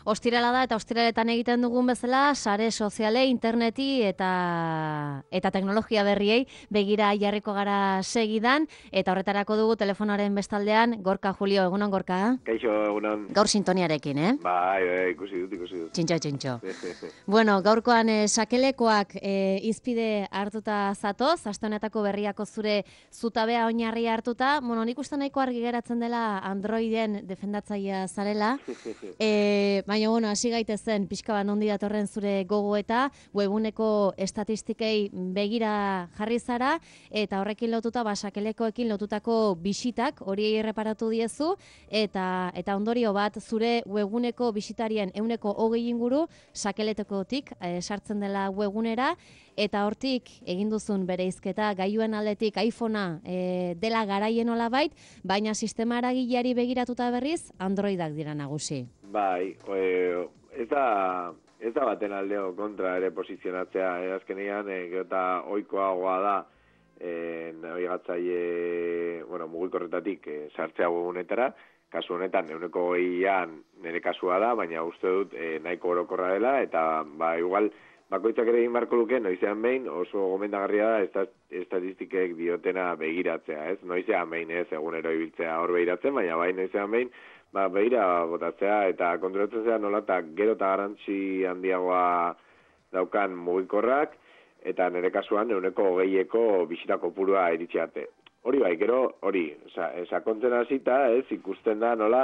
Ostirala da eta ostiraletan egiten dugun bezala sare soziale, interneti eta teknologia berriei begira jarriko gara segidan eta horretarako dugu telefonoaren bestaldean Gorka Julio. Egunon, Gorka? Kaixo, egunon. Gaur sintoniarekin, Bai, ikusi dut. Txintxo. Bueno, gaurkoan sakelekoak izpide hartuta zatoz, aste honetako berriako zure zutabea oinarria hartuta. Bueno, nik uste nahiko argi geratzen dela Androiden defendatzailea zarela. Baina, bueno, hasi gaitezen pixka bat nondi datorren zure gogoeta, webuneko estatistikei begira jarri zara, eta horrekin lotuta, sakelekoekin lotutako bisitak, hori erreparatu diezu, eta ondorio bat, zure webuneko bisitarien 120 inguru, sakeletekotik sartzen dela webunera, eta hortik egin duzun bereizketa gailuen aldetik iPhonea dela garaien olabait, baina sistema eragileari begiratuta berriz Androidak dira nagusi. Bai, ez da baten aldeo kontra ere posizionatzea, azkenean eta ohikoagoa da nabigatzaile, mugikorretatik sartzea webunetara. Kasu honetan 120an nire kasua da, baina uste dut nahiko orokorra dela, eta igual bakoitzak ere egin barko luke, noizean behin oso gomendagarria da estatistikek diotena begiratzea, ez? Noizean behin ez, egunero ibiltzea hor begiratzen, baina bai noizean behin, begira botatzea, eta kontrolatzen zea nola, eta gero eta garantzi handiagoa daukan mugikorrak, eta nire kasuan 120eko bisita kopurua iritsi arte. Hori bai, gero, sakontzen hasita, ez, ikusten da nola,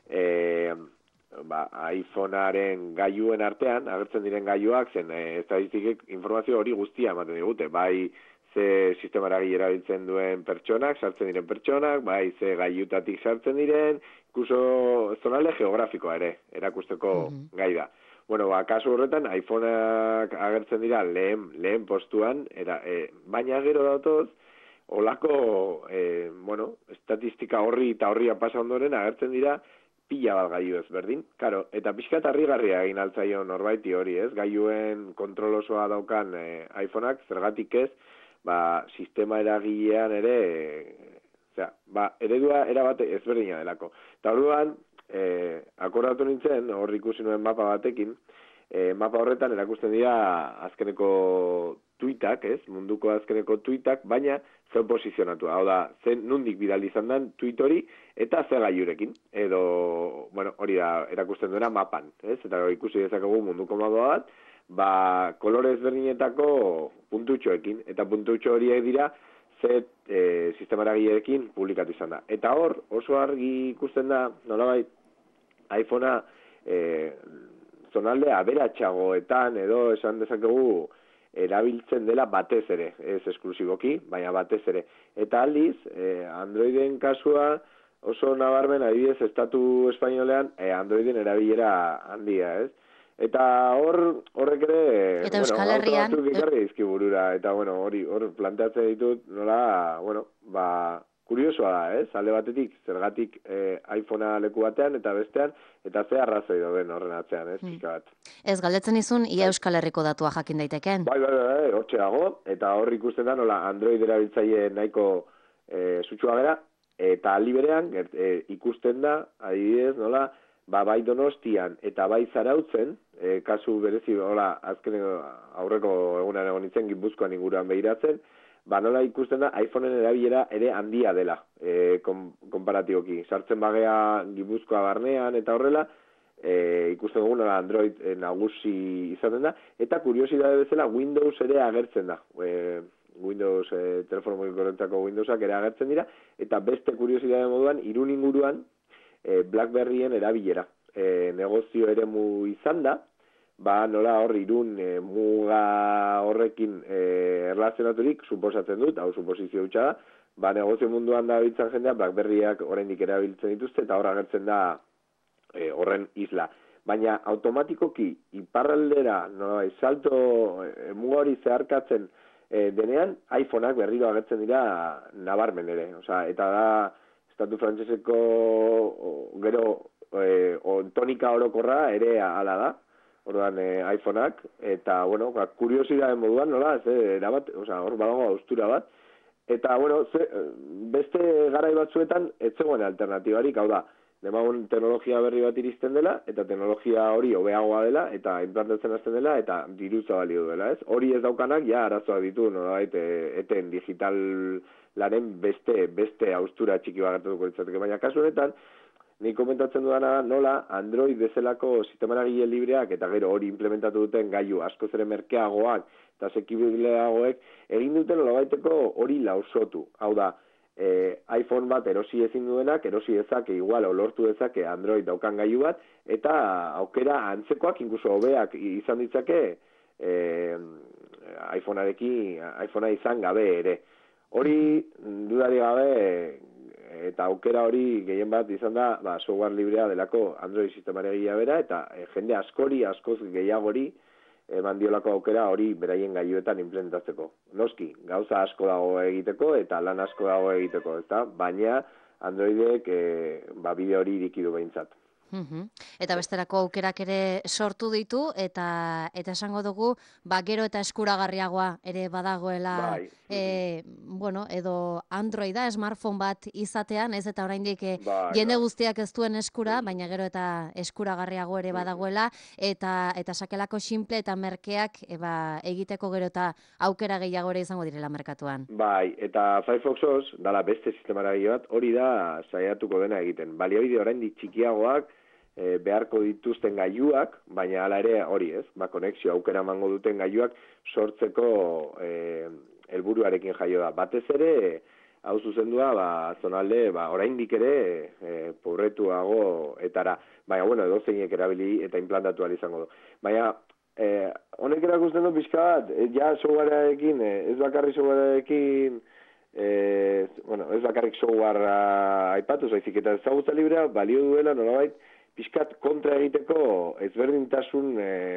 iPhonearen gailuen artean, agertzen diren gailuak, zen estatistikek informazio hori guztia ematen digute, bai ze sistema eragile erabiltzen duen pertsonak, sartzen diren pertsonak, bai ze gailutatik sartzen diren, ikuso zonalde geografikoa ere, erakusteko gai da. Bueno, kasu horretan, iPhoneak agertzen dira lehen postuan, baina gero datoz, olako, estatistika horri eta horria pasa ondoren agertzen dira pila bat gailu ezberdin. Karo, eta pixka eta harrigarria egin altzaio norbaiti hori, ez? Gailuen kontrol osoa daukan iPhoneak, zergatik ez, sistema eragilean ere, eredua erabate ezberdina delako. Eta orduan, akordatu nintzen, hor ikusi nuen mapa batekin, mapa horretan erakusten dira azkeneko tuitak, ez? Munduko azkeneko tuitak, baina zen posizionatu. Hau da, zen nundik bidali izan den tuit hori, eta ze gailurekin. Edo, hori da, erakusten duena mapan, ez? Eta ikusi dezakegu munduko mapa bat, kolore ezberdinetako puntutxoekin. Eta puntutxo horiek dira, ze sistema eragileekin publikatu izan da. Eta hor, oso argi ikusten da, nolabait, iPhonea zonalde aberatsagoetan edo esan dezakegu erabiltzen dela batez ere, ez esklusiboki, baina batez ere. Eta aldiz, Androiden kasua oso nabarmen adibidez estatu espainolean Androiden erabilera handia, ez? Eta horrek ere, eta Euskal Herrian batzuk ikarri dizkiburura, eta hori planteatzen ditut, nola, kuriosoa da, ez? Alde batetik, zergatik iPhonea leku batean eta bestean, eta ze arrazoi dauden horren atzean, ez? Pixka bat. Ez, galdetzen izun, ia Euskal Herriko datua jakin daiteken. Bai, hortxe dago, eta hor ikusten da, nola, Android erabiltzaile nahiko sutsua bera, eta aldi berean, ikusten da, adibidez, nola, bai Donostian eta bai Zarautzen, kasu berezi, azken aurreko egunan egon nintzen, Gipuzkoan inguruan behiratzen, nola ikusten da, iPhoneen erabilera ere handia dela, konparatiboki. Sartzen bagea Gipuzkoa barnean eta horrela, ikusten dugu nola Android nagusi izaten da, eta kuriosidade bezala Windows ere agertzen da. Windows, telefono mugikorrentzako Windowsak ere agertzen dira, eta beste kuriosidade moduan, Irun inguruan, BlackBerryen erabilera. Negozio eremu izan da, nola hor Irun muga horrekin erlazionaturik, suposatzen dut, hau suposizio hutsa da, negozio munduan da biltzen jendea, BlackBerryak oraindik erabiltzen dituzte, eta hor agertzen da horren isla. Baina automatikoki iparraldera, salto muga hori zeharkatzen denean, iPhoneak berriro agertzen dira nabarmen ere. Eta da, estatu frantseseko gero tonika orokorra ere hala da, orduan iPhoneak, eta, kuriosidade moduan, nola, hor badago austura bat, eta, beste garai batzuetan, ez zegoen alternatibarik, hau da, demagun teknologia berri bat iristen dela, eta teknologia hori hobeagoa dela, eta implantatzen hasten dela, eta dirutza balio duela, ez? Hori ez daukanak, ja, arazoak ditu, nolabait, eten digitalaren beste haustura txiki bat gertatuko ditzateke, baina kasu honetan, nik komentatzen dudana nola Android bezalako sistemaragile libreak eta gero hori implementatu duten gailu askoz ere merkeagoak eta sekibileagoek egin duten nolabaiteko hori lausotu. Hau da, iPhone bat erosi ezin duenak, erosi dezake igual lortu dezake Android daukan gailu bat eta aukera antzekoak inkluso hobeak izan ditzake iPhonea izan gabe ere. Hori dudari gabe eta aukera hori gehien bat izan da software librea delako Android sistemaregia bera, eta jende askoz gehiagori mandiolako aukera hori beraien gailuetan implementatzeko. Noski, gauza asko dago egiteko eta lan asko dago egiteko, ezta? Baina Androidek bide hori irikidu behintzat. Eta besterako aukerak ere sortu ditu, eta esango dugu, gero eta eskuragarriagoa ere badagoela, edo Androida, smartphone bat izatean, ez eta oraindik jende guztiak ez duen eskura, baina gero eta eskuragarriago ere badagoela, eta sakelako simple eta merkeak egiteko gero eta aukera gehiago ere izango direla merkatuan. Bai, eta Firefoxoz, dala beste sistemaragile bat, hori da saiatuko dena egiten. Baliabide oraindik txikiagoak, beharko dituzten gailuak, baina hala ere hori ez, konexio aukera emango duten gailuak sortzeko helburuarekin jaio da. Batez ere, hau zuzendua, zonalde, oraindik ere pobretuago etara, baina, edozeinek erabili eta implantatu ahal izango du. Baina, honek erakusten du pixka bat, ja softwarearekin, ez bakarrik softwarearekin, ez bakarrik softwarea aipatu, zaizik eta ezagutza librea balio duela nolabait, pixkat kontra egiteko ezberdintasun,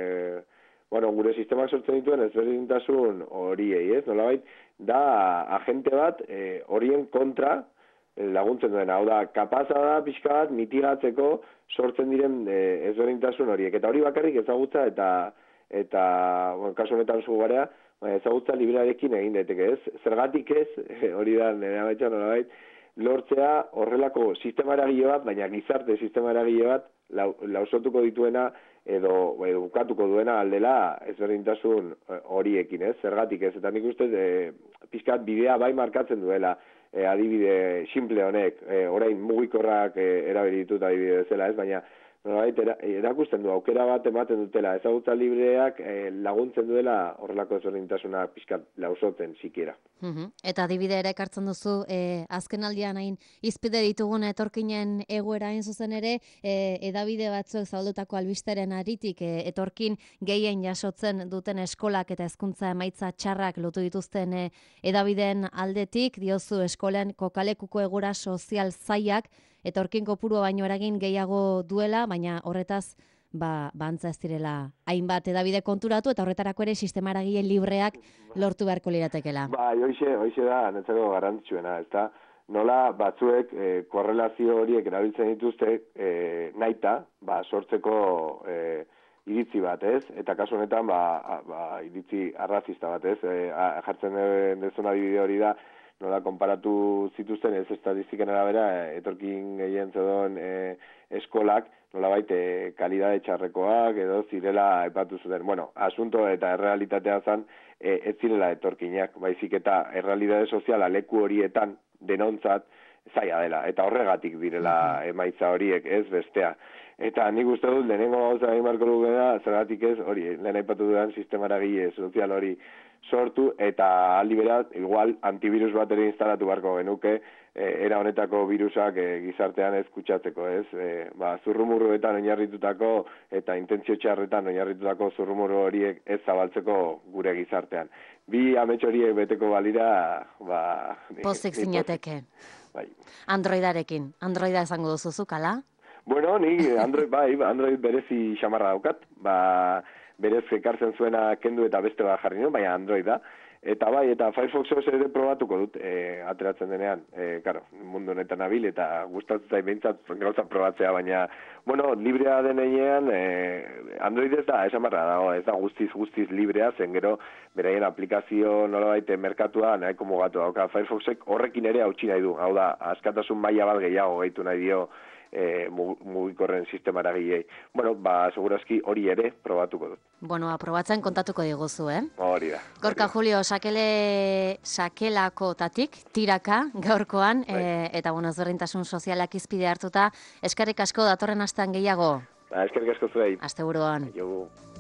gure sistemak sortzen dituen ezberdintasun horiei, ez? Nolabait, da agente bat horien kontra laguntzen duena. Hau da, kapaza da pixka bat mitigatzeko sortzen diren ezberdintasun horiek. Eta hori bakarrik ezagutza eta kasu honetan zugarea, ezagutza librearekin egin daiteke, ez? Zergatik ez, hori da, nire ametxan nolabait, lortzea horrelako sistema eragile bat, baina gizarte sistema eragile bat lausotuko dituena edo bukatuko duena aldela ezberdintasun horiekin, ez? Zergatik ez, eta nik uste pixkat bidea bai markatzen duela adibide simple honek, orain mugikorrak erabili ditut adibide bezala, ez? Baina erakusten du, aukera bat ematen dutela, ezagutza libreak laguntzen duela horrelako ezberdintasuna pixkat lausotzen sikiera. Eta adibide ere ekartzen duzu, azken aldian hain izpide ditugun etorkinen egoera hain zuzen ere, edabide batzuek zaudetako albisteren aritik, etorkin gehien jasotzen duten eskolak eta hezkuntza emaitza txarrak lotu dituzten edabideen aldetik, diozu eskolen kokalekuko egora sozial zailak, etorkin kopurua baino eragin gehiago duela, baina horretaz antza ez direla hainbat edabide konturatu, eta horretarako ere sistema eragile libreak lortu beharko liratekela. Hoixe da, netzako garrantzitsuena, ezta? Nola batzuek korrelazio horiek erabiltzen dituzte nahita, sortzeko iritzi bat, ez? Eta kasu honetan, iritzi arrazista bat, ez? Jartzen dezuna adibide hori da, nola konparatu zituzten ez estatistiken arabera etorkin gehien zedon eskolak, nolabait kalidade txarrekoak edo zirela aipatu zuten. Asunto eta errealitatea zen ez zirela etorkinak, baizik eta errealitate soziala leku horietan denontzat zaila dela, eta horregatik direla emaitza horiek, ez bestea. Eta nik uste dut, lehenengo gauza egin barko duguna, zergatik ez, hori, lehen aipatu dudan sistema eragile sozial hori sortu, eta aldi beraz, igual, antivirus bat ere instalatu barko genuke, era honetako virusak gizartean ez kutsatzeko, ez? Zurrumurruetan oinarritutako eta intentzio txarretan oinarritutako zurrumurru horiek ez zabaltzeko gure gizartean. Bi amets horiek beteko balira, pozik zinateke. Androidarekin, Androida esango duzuzuk, ala? Ni Android berezi xamarra daukat, berez ekartzen zuena kendu eta beste bat jarri nuen, baina Android da. Eta eta Firefox ere probatuko dut ateratzen denean, mundu honetan nabil, eta gustatzen zait behintzat gauza probatzea, baina, librea denean, Android ez da, esamarra dago, ez da guztiz librea, zen gero, beraien aplikazio nolabait merkatua nahiko mugatu dauka. Firefoxek horrekin ere hautsi nahi du, hau da, askatasun maila bat gehiago gehitu nahi dio mugikorren sistemara gilei. Bueno, segurazki hori ere probatuko dut. Bueno, aprobatzen kontatuko diguzu, Hori da. Gorka Julio, sakelakotatik, tiraka, gaurkoan, eta ezberdintasun sozialak hizpide hartuta, eskerrik asko datorren astean gehiago. Eskerrik asko zuei. Asteburuan.